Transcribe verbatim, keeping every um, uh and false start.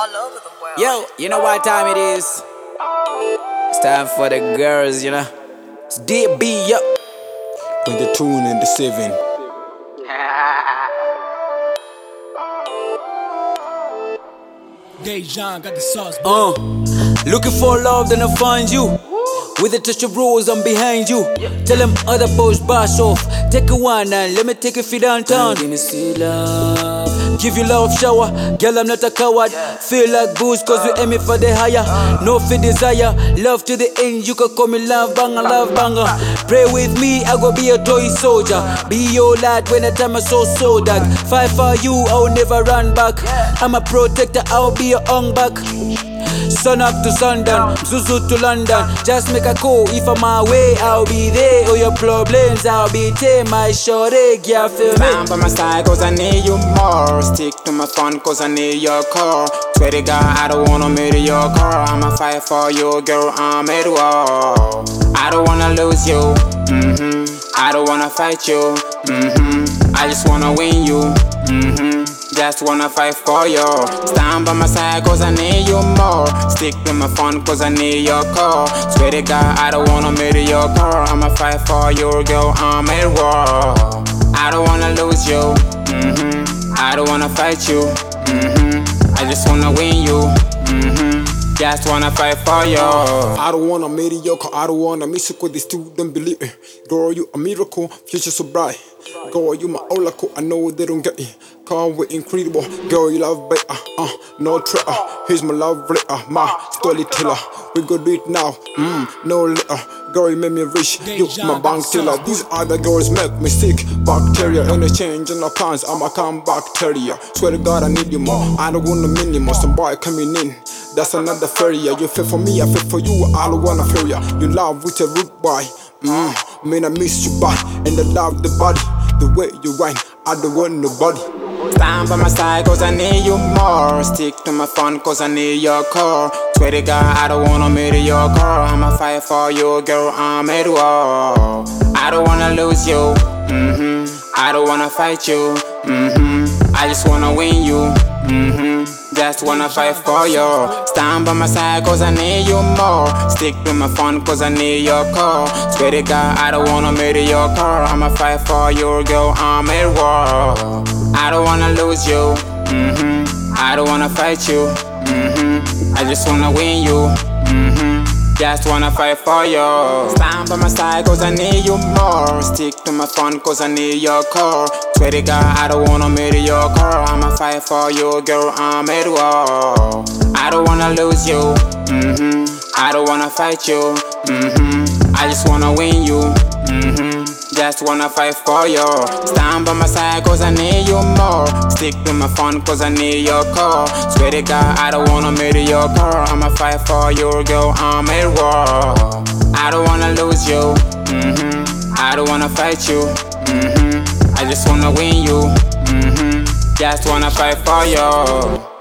all over the world. Yo, you know what time it is? It's time for the girls, you know. It's D B, yo. When the tune and the seven. Dejan got the sauce, Uh, looking for love, then I find you. With a touch of rose, I'm behind you. Tell them other boys bash off. Take a one and let me take a feed downtown. Give me sweet love. Give you love shower. Girl, I'm not a coward. Feel like booze cause we aiming for the higher. No fear desire. Love to the end, you can call me love banger, love banger. Pray with me, I go be a toy soldier. Be your lad when the time I so so dog. Fight for you, I'll never run back. I'm a protector, I'll be your own back. Sun up to sundown, Zuzu to London. Just make a call, if I'm my way, I'll be there. All your problems, I'll be there. My shorty, yeah, feel me. Stand by my side cause I need you more. Stick to my phone cause I need your car. Swear to God, I don't wanna meet your car. I'ma fight for you, girl, I'm at war. I don't wanna lose you, mm-hmm. I don't wanna fight you, mm-hmm. I just wanna win you, mm-hmm. Just wanna fight for you. Stand by my side cause I need you more. Stick to my phone cause I need your call. Swear to God, I don't wanna meet your car. I'ma fight for you, girl, I'm at war. I don't wanna lose you, mm-hmm. I don't wanna fight you, mm-hmm. I just wanna win you, mm-hmm. Just wanna fight for you. I don't wanna mediocre, I don't wanna miss you cause they still don't believe it. Girl, you a miracle, future so bright. Girl, you my oracle, I know they don't get it. Come with incredible, girl, you love better, uh, no traitor. Here's my love letter, my storyteller. We go do it now, mm, no later. Girl, you made me rich, you my bank teller. These other girls make me sick, bacteria. Any change in the plans, I'm a come bacteria. Swear to God, I need you more, I don't want a minimum. Some boy coming in, that's another failure. You feel for me, I feel for you, I don't wanna fail ya. You love with a root boy, mm, man, I miss you bad. And I love the body, the way you whine, I don't want nobody. Stand by my side cause I need you more. Stick to my phone cause I need your car. Swear to God, I don't wanna meet your car. I'ma fight for you, girl, I'm at war. I don't wanna lose you, mm-hmm. I don't wanna fight you, mm-hmm. I just wanna win you, mm-hmm. Just wanna fight for you. Stand by my side cause I need you more. Stick to my phone cause I need your call. Swear to God, I don't wanna meet your car. I'ma fight for you, girl, I'm at war. I don't wanna lose you, mm-hmm. I don't wanna fight you, mm-hmm. I just wanna win you, mm-hmm. Just wanna fight for you. Stand by my side cause I need you more. Stick to my phone cause I need your call. Swear to God, I don't wanna meet your car. I'ma fight for you, girl, I'm at war. I don't wanna lose you, mm-hmm. I don't wanna fight you, mm-hmm. I just wanna win you, mm-hmm. Just wanna fight for you. Stand by my side cause I need you more. Stick to my phone cause I need your call. Swear to God, I don't wanna meet your car. I'ma fight for you, girl, I'm at war. I don't wanna lose you, mm-hmm. I don't wanna fight you, mm-hmm. I just wanna win you, mm-hmm. Just wanna fight for you.